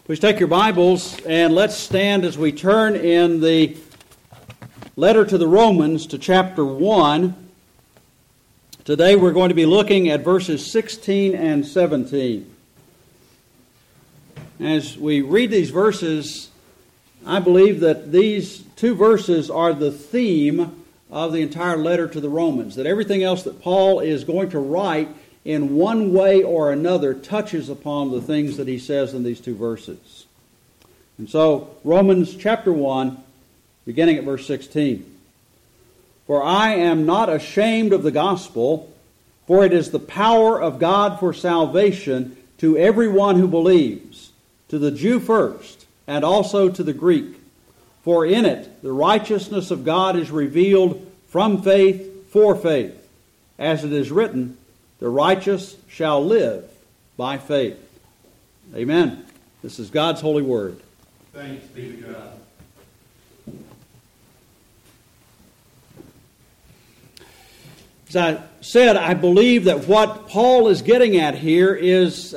Please take your Bibles and let's stand as we turn in the letter to the Romans to chapter 1. Today we're going to be looking at verses 16 and 17. As we read these verses, I believe that these two verses are the theme of the entire letter to the Romans, that everything else that Paul is going to write in one way or another touches upon the things that he says in these two verses. And so, Romans chapter 1, beginning at verse 16. For I am not ashamed of the gospel, for it is the power of God for salvation to everyone who believes, to the Jew first, and also to the Greek. For in it the righteousness of God is revealed from faith for faith, as it is written, the righteous shall live by faith. Amen. This is God's holy word. Thanks be to God. As I said, I believe that what Paul is getting at here is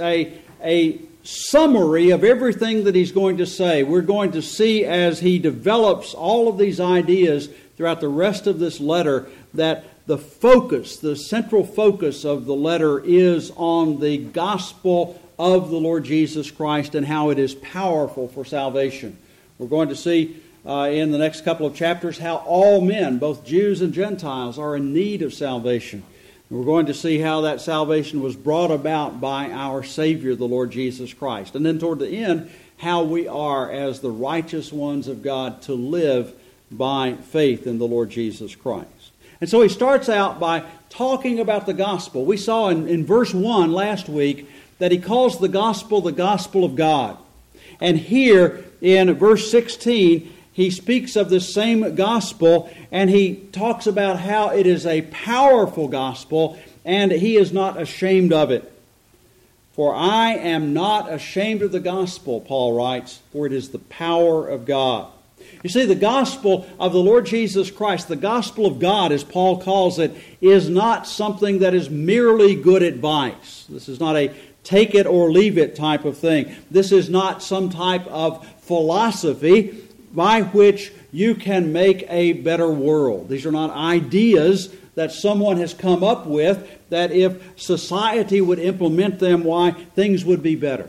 a summary of everything that he's going to say. We're going to see as he develops all of these ideas throughout the rest of this letter that the focus, the central focus of the letter is on the gospel of the Lord Jesus Christ and how it is powerful for salvation. We're going to see in the next couple of chapters how all men, both Jews and Gentiles, are in need of salvation. And we're going to see how that salvation was brought about by our Savior, the Lord Jesus Christ. And then toward the end, how we are as the righteous ones of God to live by faith in the Lord Jesus Christ. And so he starts out by talking about the gospel. We saw in verse 1 last week that he calls the gospel of God. And here in verse 16, he speaks of this same gospel, and he talks about how it is a powerful gospel, and he is not ashamed of it. For I am not ashamed of the gospel, Paul writes, for it is the power of God. You see, the gospel of the Lord Jesus Christ, the gospel of God, as Paul calls it, is not something that is merely good advice. This is not a take it or leave it type of thing. This is not some type of philosophy by which you can make a better world. These are not ideas that someone has come up with that if society would implement them, why things would be better.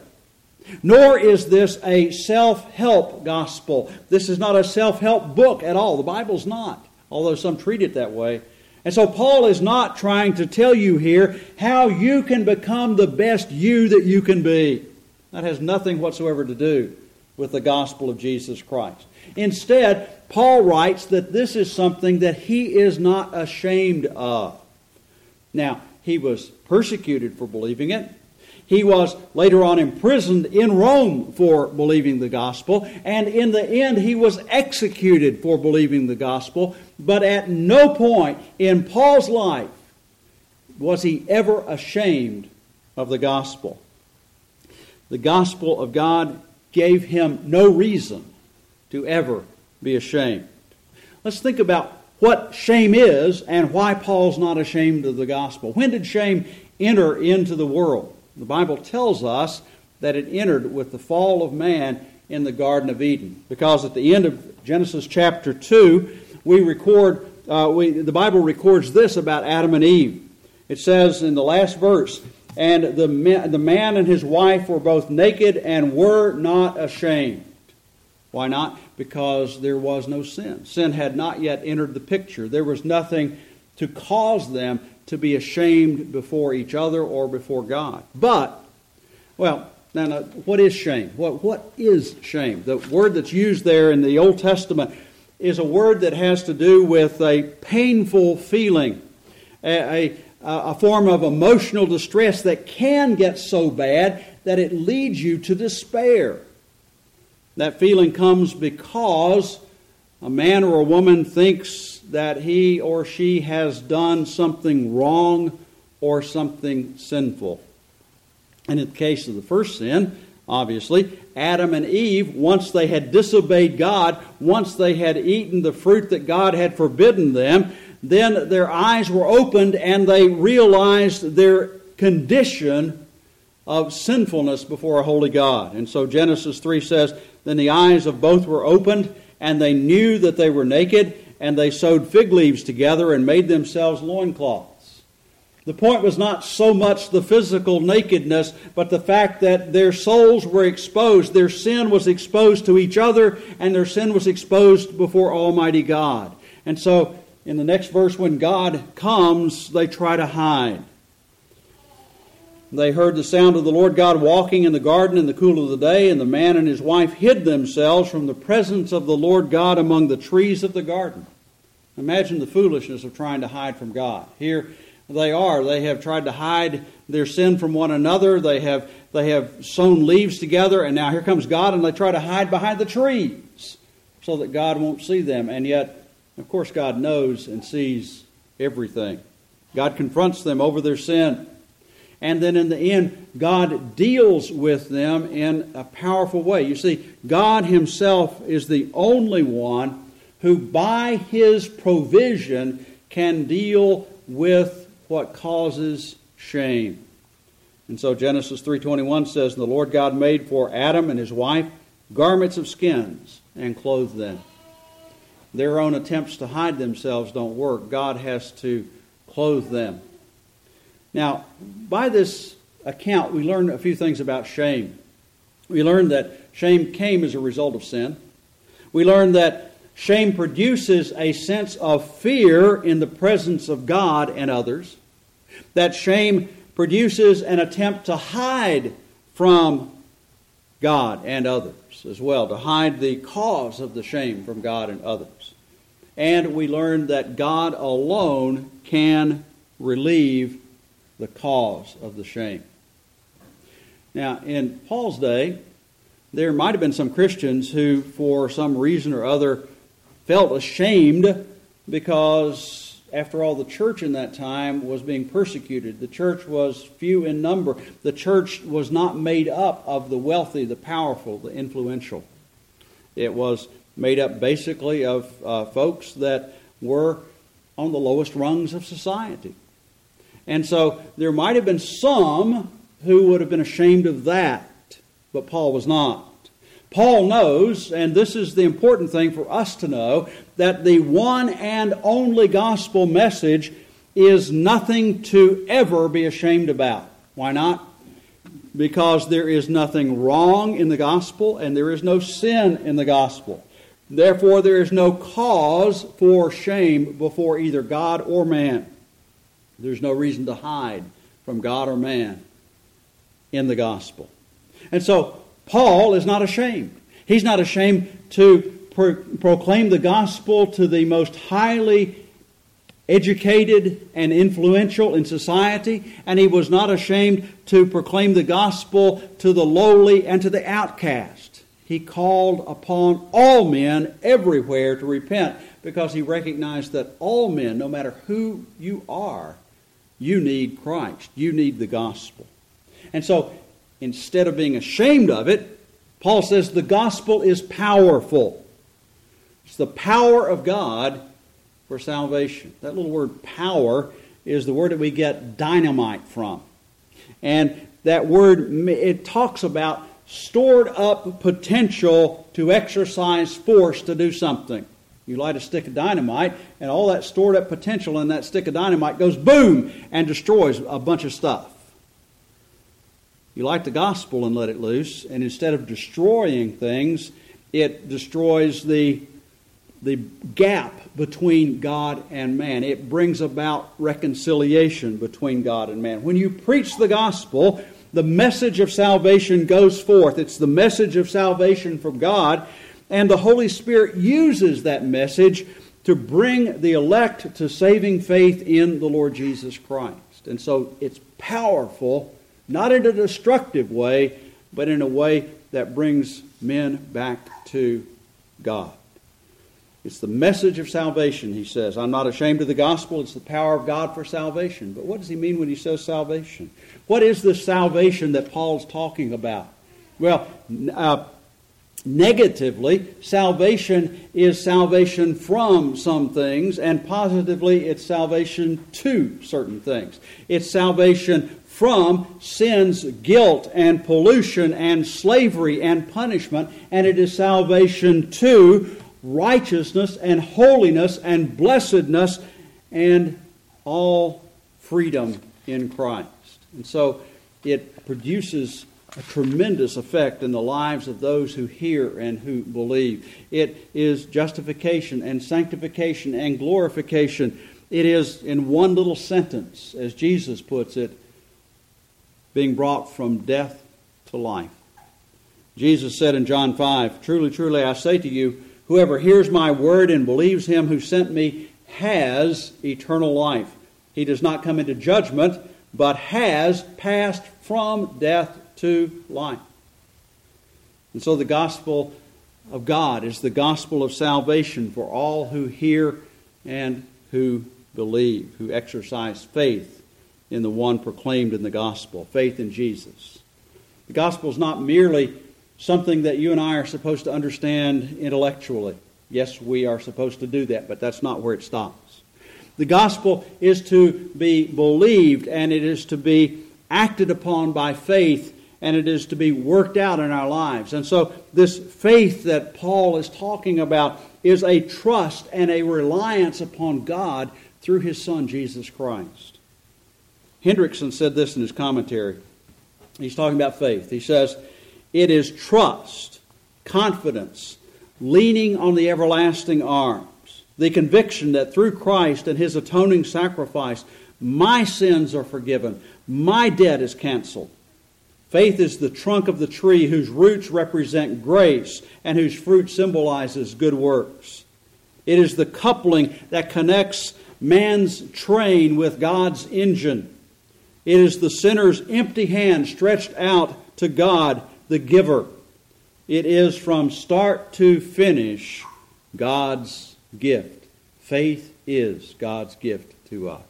Nor is this a self-help gospel. This is not a self-help book at all. The Bible's not, although some treat it that way. And so Paul is not trying to tell you here how you can become the best you that you can be. That has nothing whatsoever to do with the gospel of Jesus Christ. Instead, Paul writes that this is something that he is not ashamed of. Now, he was persecuted for believing it. He was later on imprisoned in Rome for believing the gospel, and in the end he was executed for believing the gospel, but at no point in Paul's life was he ever ashamed of the gospel. The gospel of God gave him no reason to ever be ashamed. Let's think about what shame is and why Paul's not ashamed of the gospel. When did shame enter into the world? The Bible tells us that it entered with the fall of man in the Garden of Eden. Because at the end of Genesis chapter 2, the Bible records this about Adam and Eve. It says in the last verse, and the man and his wife were both naked and were not ashamed. Why not? Because there was no sin. Sin had not yet entered the picture. There was nothing to cause them to be ashamed before each other or before God. But, now, what is shame? What is shame? The word that's used there in the Old Testament is a word that has to do with a painful feeling, a form of emotional distress that can get so bad that it leads you to despair. That feeling comes because a man or a woman thinks that he or she has done something wrong or something sinful. And in the case of the first sin, obviously, Adam and Eve, once they had disobeyed God, once they had eaten the fruit that God had forbidden them, then their eyes were opened and they realized their condition of sinfulness before a holy God. And so Genesis 3 says, "Then the eyes of both were opened, and they knew that they were naked, and they sewed fig leaves together and made themselves loincloths." The point was not so much the physical nakedness, but the fact that their souls were exposed. Their sin was exposed to each other, and their sin was exposed before Almighty God. And so, in the next verse, when God comes, they try to hide. They heard the sound of the Lord God walking in the garden in the cool of the day, and the man and his wife hid themselves from the presence of the Lord God among the trees of the garden. Imagine the foolishness of trying to hide from God. Here they are. They have tried to hide their sin from one another. They have sewn leaves together, and now here comes God, and they try to hide behind the trees so that God won't see them. And yet, of course, God knows and sees everything. God confronts them over their sin. And then in the end, God deals with them in a powerful way. You see, God Himself is the only one who by His provision can deal with what causes shame. And so Genesis 3:21 says, "The Lord God made for Adam and his wife garments of skins and clothed them." Their own attempts to hide themselves don't work. God has to clothe them. Now, by this account, we learn a few things about shame. We learn that shame came as a result of sin. We learn that shame produces a sense of fear in the presence of God and others. That shame produces an attempt to hide from God and others as well, to hide the cause of the shame from God and others. And we learn that God alone can relieve the cause of the shame. Now, in Paul's day, there might have been some Christians who, for some reason or other, felt ashamed because, after all, the church in that time was being persecuted. The church was few in number. The church was not made up of the wealthy, the powerful, the influential. It was made up basically of folks that were on the lowest rungs of society. And so there might have been some who would have been ashamed of that, but Paul was not. Paul knows, and this is the important thing for us to know, that the one and only gospel message is nothing to ever be ashamed about. Why not? Because there is nothing wrong in the gospel and there is no sin in the gospel. Therefore, there is no cause for shame before either God or man. There's no reason to hide from God or man in the gospel. And so, Paul is not ashamed. He's not ashamed to proclaim the gospel to the most highly educated and influential in society, and he was not ashamed to proclaim the gospel to the lowly and to the outcast. He called upon all men everywhere to repent because he recognized that all men, no matter who you are, you need Christ. You need the gospel. And so, instead of being ashamed of it, Paul says the gospel is powerful. It's the power of God for salvation. That little word power is the word that we get dynamite from. And that word, it talks about stored up potential to exercise force to do something. You light a stick of dynamite, and all that stored up potential in that stick of dynamite goes boom and destroys a bunch of stuff. You light the gospel and let it loose, and instead of destroying things, it destroys the gap between God and man. It brings about reconciliation between God and man. When you preach the gospel, the message of salvation goes forth. It's the message of salvation from God, and the Holy Spirit uses that message to bring the elect to saving faith in the Lord Jesus Christ. And so it's powerful, not in a destructive way, but in a way that brings men back to God. It's the message of salvation, he says. I'm not ashamed of the gospel. It's the power of God for salvation. But what does he mean when he says salvation? What is this salvation that Paul's talking about? Well, negatively, salvation is salvation from some things, and positively, it's salvation to certain things. It's salvation from sin's guilt and pollution and slavery and punishment, and it is salvation to righteousness and holiness and blessedness and all freedom in Christ. And so it produces a tremendous effect in the lives of those who hear and who believe. It is justification and sanctification and glorification. It is, in one little sentence, as Jesus puts it, being brought from death to life. Jesus said in John 5, "Truly, truly, I say to you, whoever hears my word and believes him who sent me has eternal life. He does not come into judgment, but has passed from death to life." And so the gospel of God is the gospel of salvation for all who hear and who believe, who exercise faith in the one proclaimed in the gospel, faith in Jesus. The gospel is not merely something that you and I are supposed to understand intellectually. Yes, we are supposed to do that, but that's not where it stops. The gospel is to be believed, and it is to be acted upon by faith, and it is to be worked out in our lives. And so this faith that Paul is talking about is a trust and a reliance upon God through His Son, Jesus Christ. Hendrickson said this in his commentary. He's talking about faith. He says, "It is trust, confidence, leaning on the everlasting arms, the conviction that through Christ and His atoning sacrifice, my sins are forgiven, my debt is canceled. Faith is the trunk of the tree whose roots represent grace and whose fruit symbolizes good works. It is the coupling that connects man's train with God's engine. It is the sinner's empty hand stretched out to God, the giver. It is from start to finish God's gift. Faith is God's gift to us."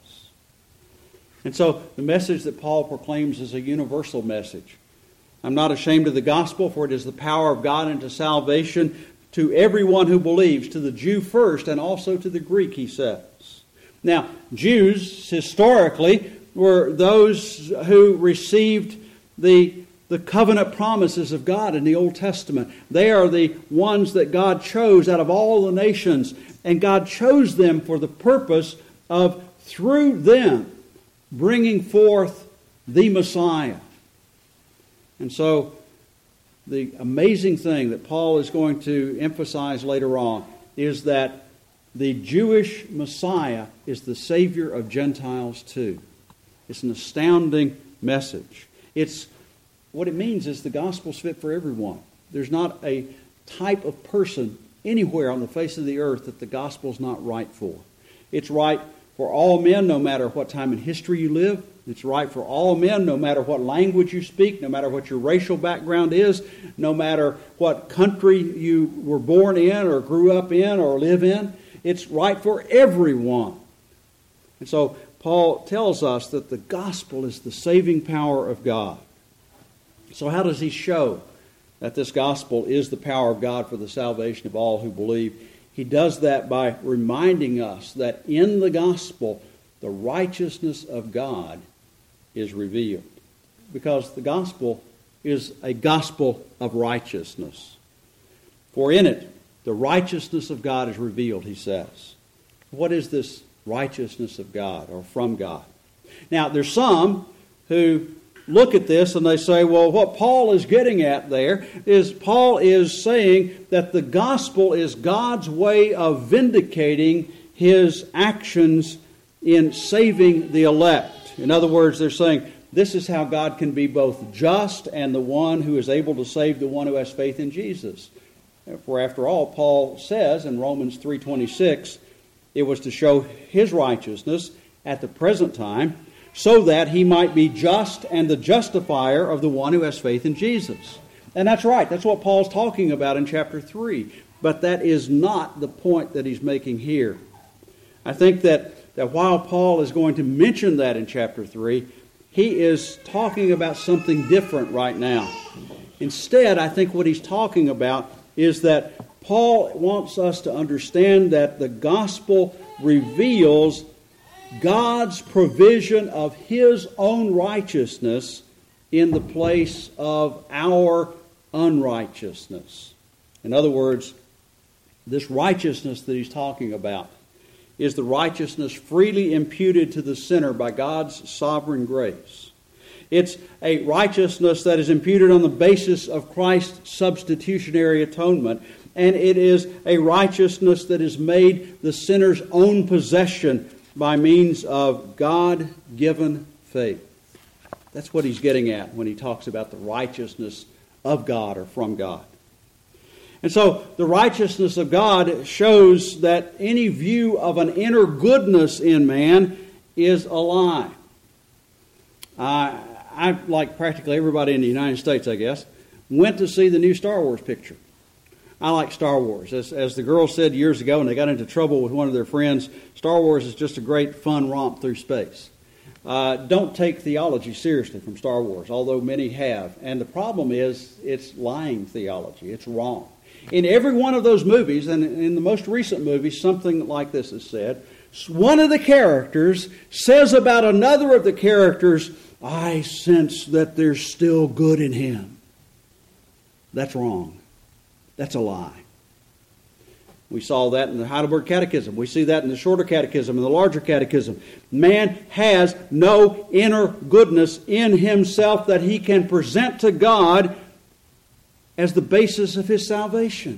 And so the message that Paul proclaims is a universal message. "I'm not ashamed of the gospel, for it is the power of God unto salvation to everyone who believes, to the Jew first and also to the Greek," he says. Now, Jews historically were those who received the covenant promises of God in the Old Testament. They are the ones that God chose out of all the nations, and God chose them for the purpose of, through them, bringing forth the Messiah. And so, the amazing thing that Paul is going to emphasize later on is that the Jewish Messiah is the Savior of Gentiles too. It's an astounding message. What it means is the gospel's fit for everyone. There's not a type of person anywhere on the face of the earth that the gospel's not right for. It's right for all men, no matter what time in history you live. It's right for all men, no matter what language you speak, no matter what your racial background is, no matter what country you were born in or grew up in or live in. It's right for everyone. And so Paul tells us that the gospel is the saving power of God. So how does he show that this gospel is the power of God for the salvation of all who believe? He does that by reminding us that in the gospel, the righteousness of God is revealed. Because the gospel is a gospel of righteousness. For in it, the righteousness of God is revealed, he says. What is this righteousness of God or from God? Now, there's some who look at this and they say, well, what Paul is getting at there is Paul is saying that the gospel is God's way of vindicating His actions in saving the elect. In other words, they're saying this is how God can be both just and the one who is able to save the one who has faith in Jesus. For after all, Paul says in Romans 3:26, it was to show His righteousness at the present time, so that He might be just and the justifier of the one who has faith in Jesus. And that's right. That's what Paul's talking about in chapter 3. But that is not the point that he's making here. I think that while Paul is going to mention that in chapter 3, he is talking about something different right now. Instead, I think what he's talking about is that Paul wants us to understand that the gospel reveals God's provision of His own righteousness in the place of our unrighteousness. In other words, this righteousness that he's talking about is the righteousness freely imputed to the sinner by God's sovereign grace. It's a righteousness that is imputed on the basis of Christ's substitutionary atonement, and it is a righteousness that is made the sinner's own possession by means of God-given faith. That's what he's getting at when he talks about the righteousness of God or from God. And so the righteousness of God shows that any view of an inner goodness in man is a lie. I, like practically everybody in the United States, I guess, went to see the new Star Wars picture. I like Star Wars. As the girl said years ago when they got into trouble with one of their friends, Star Wars is just a great fun romp through space. Don't take theology seriously from Star Wars, although many have. And the problem is it's lying theology. It's wrong. In every one of those movies, and in the most recent movies, something like this is said. One of the characters says about another of the characters, I sense that there's still good in him. That's wrong. That's a lie. We saw that in the Heidelberg Catechism. We see that in the Shorter Catechism and the Larger Catechism. Man has no inner goodness in himself that he can present to God as the basis of his salvation.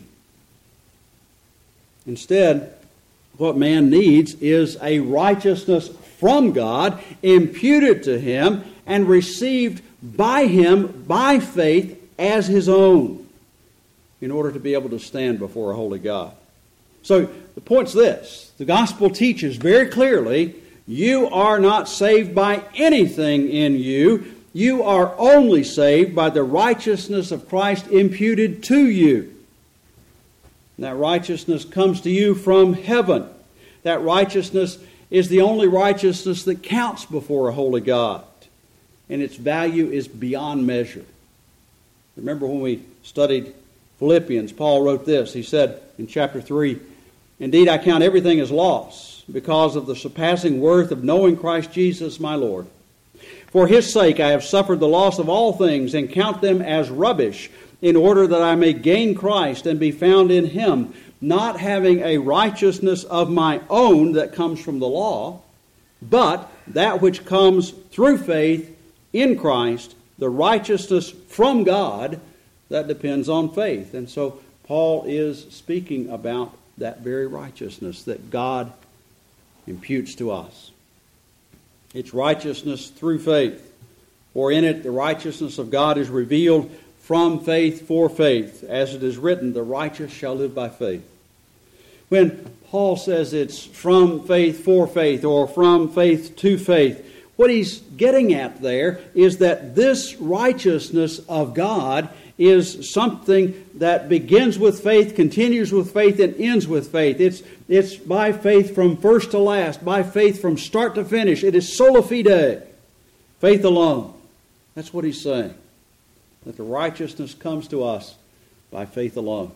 Instead, what man needs is a righteousness from God, imputed to him, and received by him by faith as his own, in order to be able to stand before a holy God. So the point's this. The gospel teaches very clearly, you are not saved by anything in you. You are only saved by the righteousness of Christ imputed to you. And that righteousness comes to you from heaven. That righteousness is the only righteousness that counts before a holy God. And its value is beyond measure. Remember when we studied Philippians, Paul wrote this. He said in chapter 3, Indeed, I count everything as loss because of the surpassing worth of knowing Christ Jesus my Lord. For His sake I have suffered the loss of all things and count them as rubbish, in order that I may gain Christ and be found in Him, not having a righteousness of my own that comes from the law, but that which comes through faith in Christ, the righteousness from God that depends on faith. And so Paul is speaking about that very righteousness that God imputes to us. It's righteousness through faith, for in it the righteousness of God is revealed from faith for faith. As it is written, the righteous shall live by faith. When Paul says it's from faith for faith or from faith to faith, what he's getting at there is that this righteousness of God is something that begins with faith, continues with faith, and ends with faith. It's by faith from first to last, by faith from start to finish. It is sola fide, faith alone. That's what he's saying, that the righteousness comes to us by faith alone.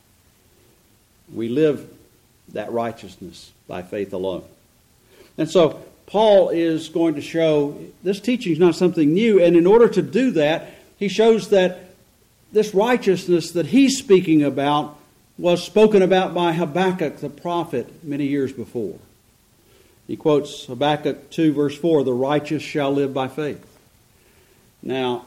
We live that righteousness by faith alone. And so Paul is going to show this teaching is not something new, and in order to do that, he shows that this righteousness that he's speaking about was spoken about by Habakkuk the prophet many years before. He quotes Habakkuk 2 verse 4, the righteous shall live by faith. Now,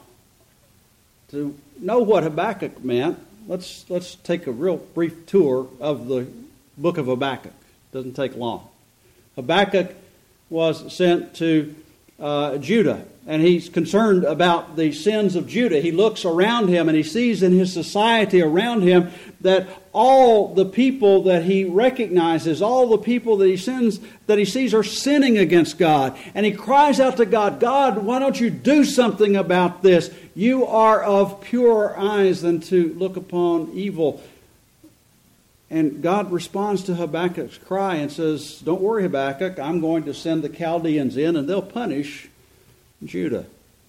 to know what Habakkuk meant, let's take a real brief tour of the book of Habakkuk. It doesn't take long. Habakkuk was sent to Judah, and he's concerned about the sins of Judah. He looks around him and he sees in his society around him that all the people that he recognizes, all the people that he sees are sinning against God. And he cries out to God, God, why don't you do something about this? You are of purer eyes than to look upon evil. And God responds to Habakkuk's cry and says, don't worry, Habakkuk, I'm going to send the Chaldeans in and they'll punish Judah.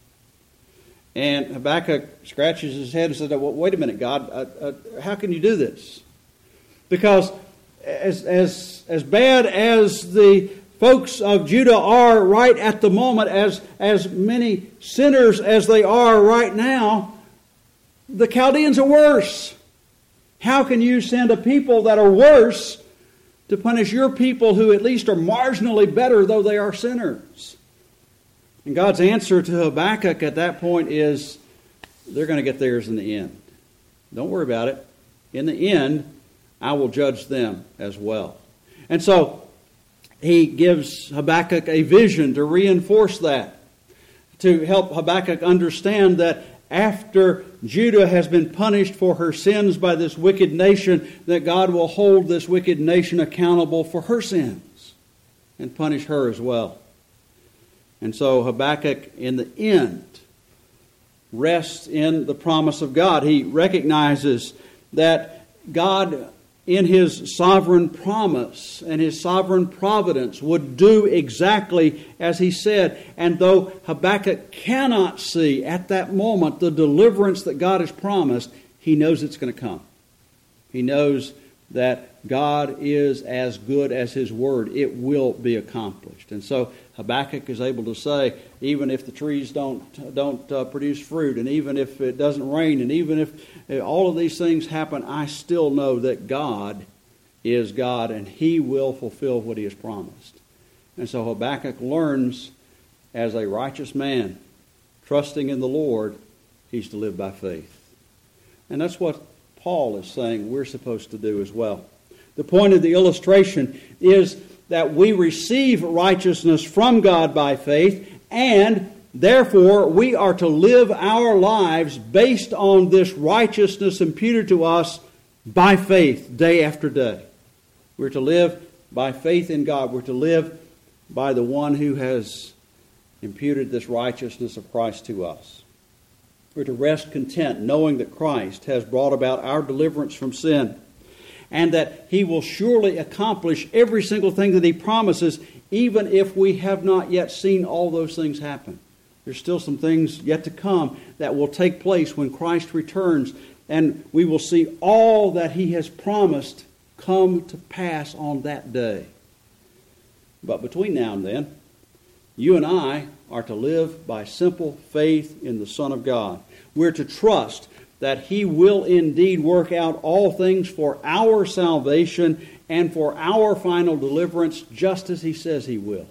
And Habakkuk scratches his head and said, well, wait a minute, God, how can you do this? Because as bad as the folks of Judah are right at the moment, as many sinners as they are right now, the Chaldeans are worse. How can you send a people that are worse to punish your people who at least are marginally better, though they are sinners? And God's answer to Habakkuk at that point is, they're going to get theirs in the end. Don't worry about it. In the end, I will judge them as well. And so he gives Habakkuk a vision to reinforce that, to help Habakkuk understand that after Judah has been punished for her sins by this wicked nation, that God will hold this wicked nation accountable for her sins and punish her as well. And so Habakkuk, in the end, rests in the promise of God. He recognizes that God, in His sovereign promise and His sovereign providence, would do exactly as He said. And though Habakkuk cannot see at that moment the deliverance that God has promised, he knows it's going to come. He knows that God is as good as His word. It will be accomplished. And so Habakkuk is able to say, even if the trees don't produce fruit, and even if it doesn't rain, and even if all of these things happen, I still know that God is God, and He will fulfill what He has promised. And so Habakkuk learns, as a righteous man, trusting in the Lord, he's to live by faith. And that's what Paul is saying we're supposed to do as well. The point of the illustration is that we receive righteousness from God by faith, and therefore we are to live our lives based on this righteousness imputed to us by faith day after day. We're to live by faith in God. We're to live by the one who has imputed this righteousness of Christ to us. We're to rest content knowing that Christ has brought about our deliverance from sin, and that He will surely accomplish every single thing that He promises, even if we have not yet seen all those things happen. There's still some things yet to come that will take place when Christ returns, and we will see all that He has promised come to pass on that day. But between now and then, you and I are to live by simple faith in the Son of God. We're to trust that He will indeed work out all things for our salvation and for our final deliverance, just as He says He will.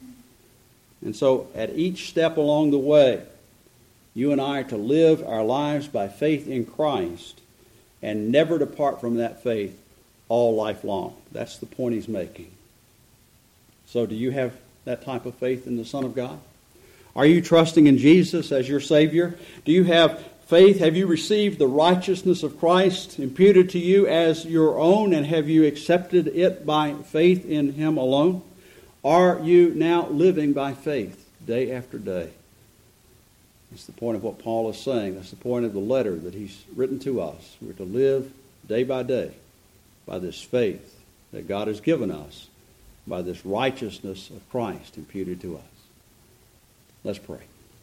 And so at each step along the way, you and I are to live our lives by faith in Christ and never depart from that faith all life long. That's the point he's making. So do you have that type of faith in the Son of God? Are you trusting in Jesus as your Savior? Do you have faith? Have you received the righteousness of Christ imputed to you as your own, and have you accepted it by faith in Him alone? Are you now living by faith day after day? That's the point of what Paul is saying. That's the point of the letter that he's written to us. We're to live day by day by this faith that God has given us, by this righteousness of Christ imputed to us. Let's pray.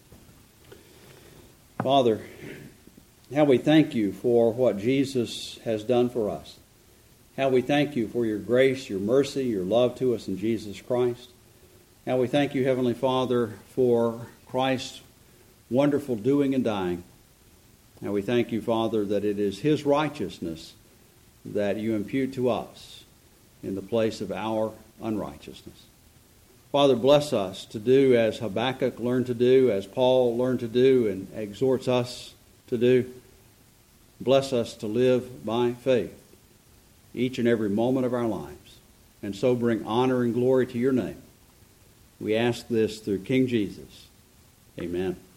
Father, how we thank You for what Jesus has done for us. How we thank You for Your grace, Your mercy, Your love to us in Jesus Christ. How we thank You, Heavenly Father, for Christ's wonderful doing and dying. How we thank You, Father, that it is His righteousness that You impute to us in the place of our unrighteousness. Father, bless us to do as Habakkuk learned to do, as Paul learned to do and exhorts us to do. Bless us to live by faith each and every moment of our lives, and so bring honor and glory to Your name. We ask this through King Jesus. Amen.